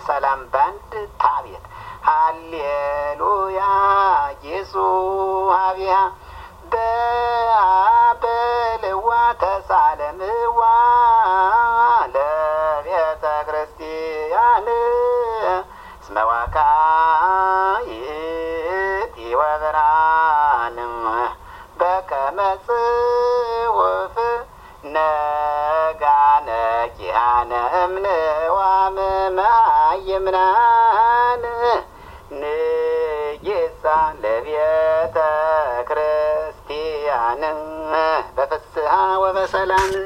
ሰላም ባንድ ታቤት ሃሌሉያ ኢየሱስ ሀቢያ በአበልዋ ተሳለምዋ ለቤተ ክርስቲያን ስመዋካ ይእቲ ወብርሃን በከመ ጽሑፍ ነጋነኪሃነ እምነዋም ማይምናን ንጌሳ ለቤተ ክርስቲያን በፍስሐ ወበሰላም